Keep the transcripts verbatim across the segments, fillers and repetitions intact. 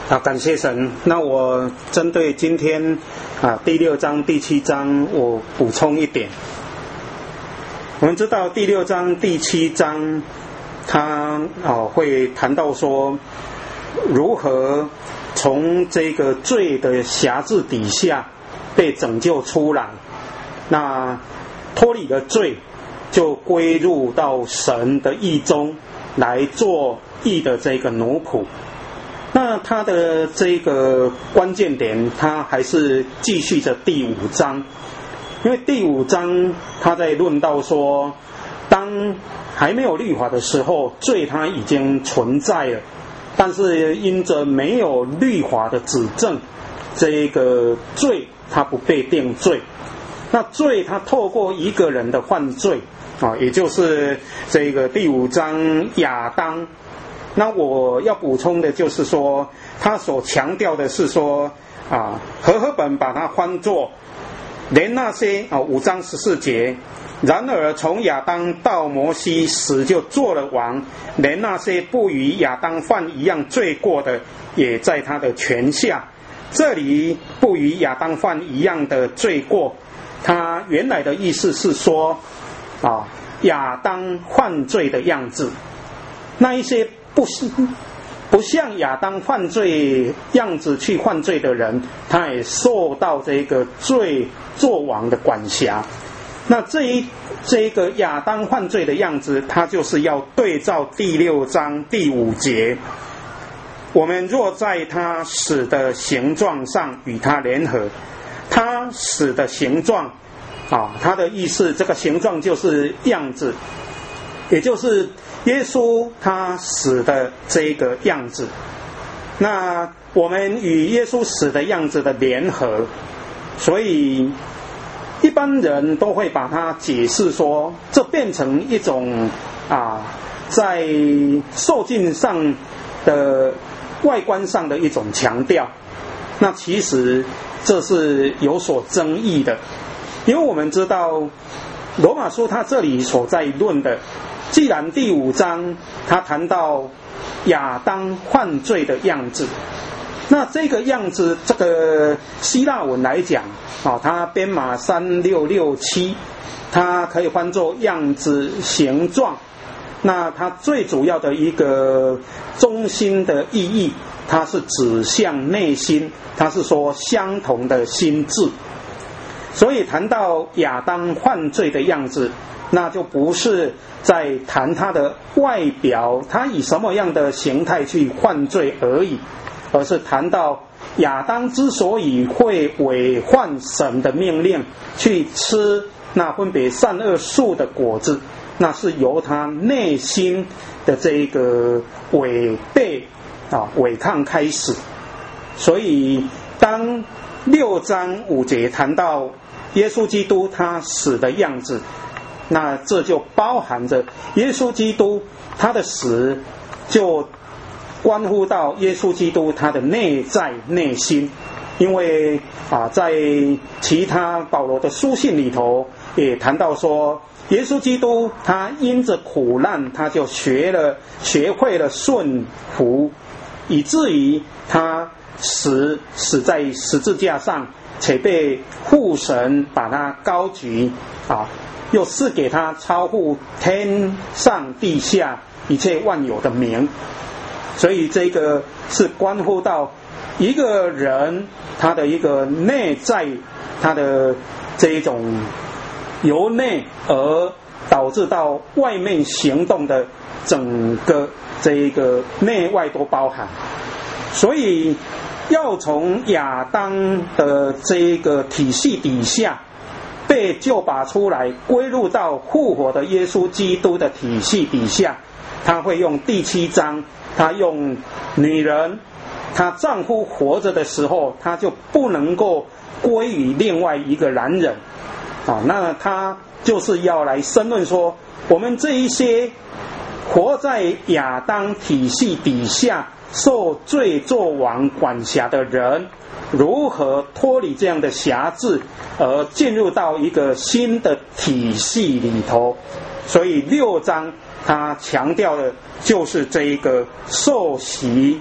啊，感谢神。那我针对今天啊第六章、第七章，我补充一点。我们知道第六章、第七章，它啊会谈到说，如何从这个罪的辖制底下被拯救出来，那脱离了罪，就归入到神的义中来做义的这个奴仆。那他的这个关键点，他还是继续着第五章，因为第五章他在论到说，当还没有律法的时候，罪它已经存在了，但是因着没有律法的指证，这个罪它不被定罪。那罪它透过一个人的犯罪啊，也就是这个第五章亚当。那我要补充的就是说，他所强调的是说啊，和合本把它翻作连那些啊五章十四节，然而从亚当到摩西死就做了王，连那些不与亚当犯一样罪过的，也在他的权下。这里不与亚当犯一样的罪过，他原来的意思是说啊，亚当犯罪的样子，那一些不是不像亚当犯罪样子去犯罪的人，他也受到这个罪作王的管辖。那这一这个亚当犯罪的样子，他就是要对照第六章第五节，我们若在他死的形状上与他联合，他死的形状啊，他的意思，这个形状就是样子，也就是耶稣他死的这个样子。那我们与耶稣死的样子的联合，所以一般人都会把它解释说，这变成一种啊，在受尽上的外观上的一种强调。那其实这是有所争议的，因为我们知道罗马书他这里所在论的，既然第五章他谈到亚当犯罪的样子，那这个样子，这个希腊文来讲啊，它编码三六六七，它可以翻作样子、形状。那它最主要的一个中心的意义，它是指向内心，它是说相同的心智。所以谈到亚当犯罪的样子，那就不是在谈他的外表，他以什么样的形态去犯罪而已，而是谈到亚当之所以会违反神的命令去吃那分别善恶树的果子，那是由他内心的这一个违背啊违抗开始。所以当六章五节谈到耶稣基督他死的样子，那这就包含着耶稣基督他的死就关乎到耶稣基督他的内在内心。因为啊，在其他保罗的书信里头也谈到说，耶稣基督他因着苦难，他就学了学会了顺服，以至于他死死在十字架上，且被父神把他高举啊，又赐给他超乎天上地下一切万有的名。所以这个是关乎到一个人他的一个内在，他的这一种由内而导致到外面行动的整个这一个内外都包含。所以要从亚当的这一个体系底下被救拔出来，归入到复活的耶稣基督的体系底下，他会用第七章，他用女人她丈夫活着的时候，她就不能够归于另外一个男人啊，那他就是要来申论说，我们这一些活在亚当体系底下受罪作王管辖的人，如何脱离这样的辖制，而进入到一个新的体系里头。所以六章他强调的就是这一个受洗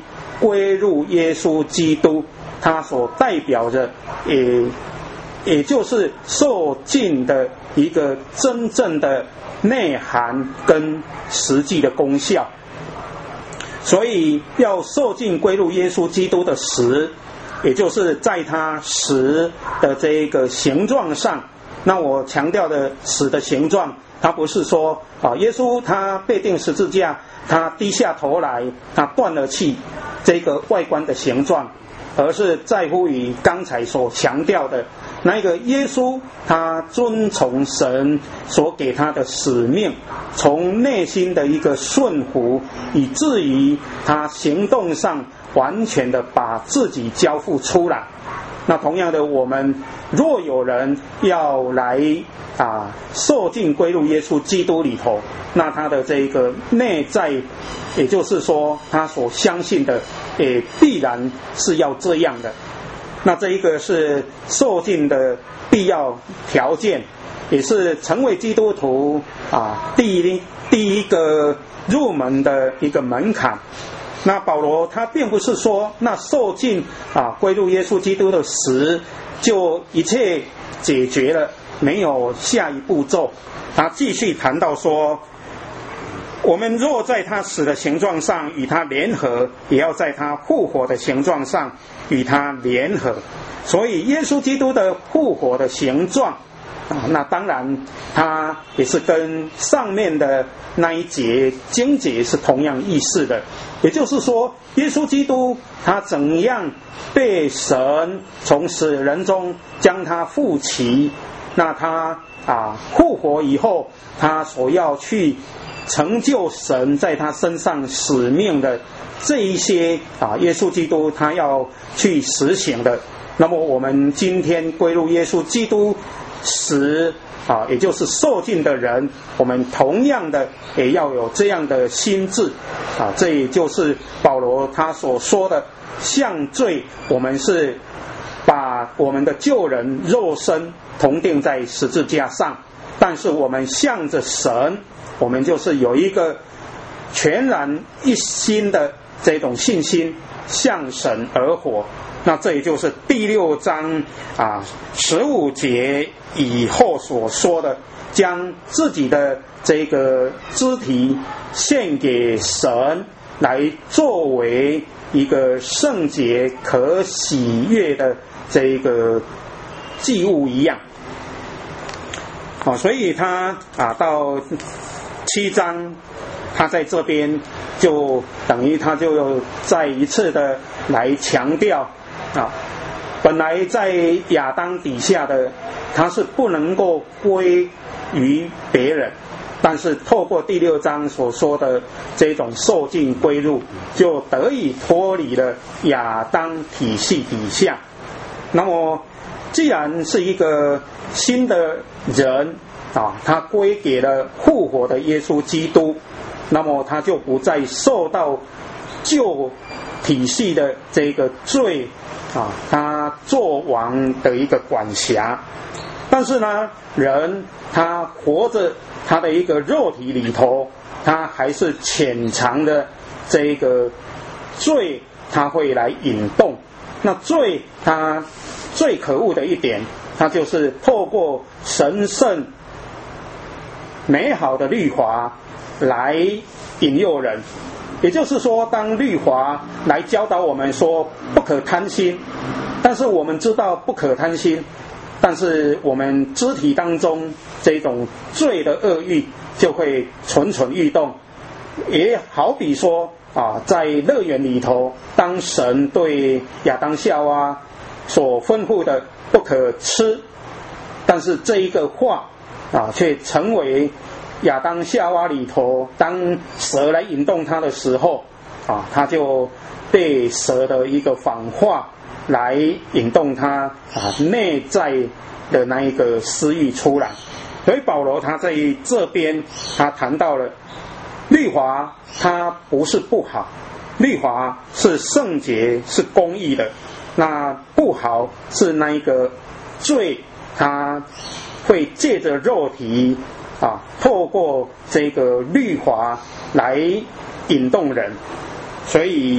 归入耶稣基督，它所代表着也也就是受尽的一个真正的内涵跟实际的功效。所以要受尽归入耶稣基督的死，也就是在他死的这个形状上。那我强调的死的形状，它不是说啊，耶稣他被钉十字架，他低下头来，他断了气，这个外观的形状，而是在乎于刚才所强调的那一个耶稣，他遵从神所给他的使命，从内心的一个顺服，以至于他行动上完全的把自己交付出来。那同样的，我们若有人要来啊受尽归入耶稣基督里头，那他的这个内在，也就是说他所相信的，也必然是要这样的。那这一个是受尽的必要条件，也是成为基督徒啊第一第一个入门的一个门槛。那保罗他并不是说那受尽啊归入耶稣基督的死就一切解决了，没有下一步骤。他继续谈到说，我们若在他死的形状上与他联合，也要在他复活的形状上与他联合。所以耶稣基督的复活的形状啊，那当然它也是跟上面的那一节经节是同样意思的。也就是说，耶稣基督他怎样被神从死人中将他复起，那他啊复活以后，他所要去成就神在他身上使命的这一些啊，耶稣基督他要去实行的。那么我们今天归入耶稣基督死啊，也就是受尽的人，我们同样的也要有这样的心志啊。这也就是保罗他所说的，向罪我们是把我们的旧人肉身同钉在十字架上，但是我们向着神，我们就是有一个全然一心的这种信心，向神而活。那这也就是第六章啊十五节以后所说的，将自己的这个肢体献给神，来作为一个圣洁可喜悦的这个祭物一样。哦，所以他啊到七章，他在这边就等于他就再一次的来强调啊，本来在亚当底下的他是不能够归于别人，但是透过第六章所说的这种受尽归入，就得以脱离了亚当体系底下。那么既然是一个新的人啊，他归给了复活的耶稣基督，那么他就不再受到旧体系的这个罪啊，他做王的一个管辖。但是呢，人他活着他的一个肉体里头，他还是潜藏的这个罪，他会来引动。那罪他最可恶的一点，它就是透过神圣美好的律法来引诱人。也就是说，当律法来教导我们说不可贪心，但是我们知道不可贪心，但是我们肢体当中这种罪的恶欲就会蠢蠢欲动。也好比说啊，在乐园里头，当神对亚当夏娃所吩咐的不可吃，但是这一个话啊，却成为亚当夏娃里头，当蛇来引动他的时候啊，他就被蛇的一个反话来引动他啊内在的那一个私欲出来。所以保罗他在这边他谈到了律法，它不是不好，律法是圣洁是公义的，那不好是那一个罪，它会借着肉体啊，透过这个律法来引动人。所以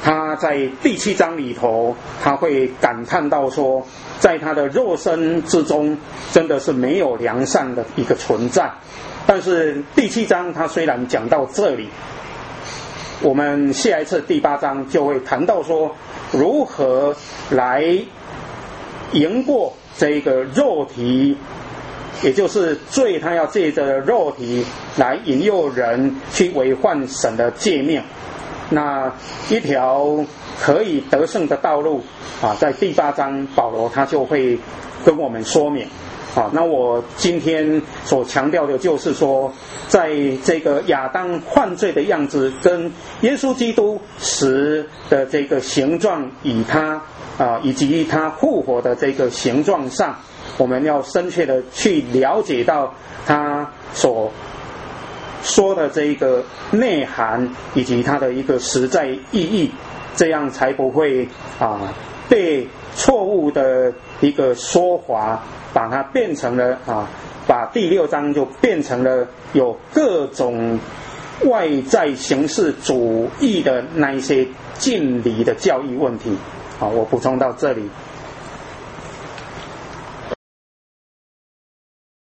他在第七章里头，他会感叹到说，在他的肉身之中，真的是没有良善的一个存在。但是第七章他虽然讲到这里，我们下一次第八章就会谈到说，如何来赢过这个肉体，也就是罪，他要借着肉体来引诱人去违反神的诫命。那一条可以得胜的道路啊，在第八章保罗他就会跟我们说明。啊，那我今天所强调的就是说，在这个亚当犯罪的样子跟耶稣基督死的这个形状，以他啊以及他复活的这个形状上，我们要深切的去了解到他所说的这个内涵以及它的一个实在意义，这样才不会啊被错误的一个说法把它变成了啊，把第六章就变成了有各种外在形式主义的那一些敬礼的教义问题。好，我补充到这里。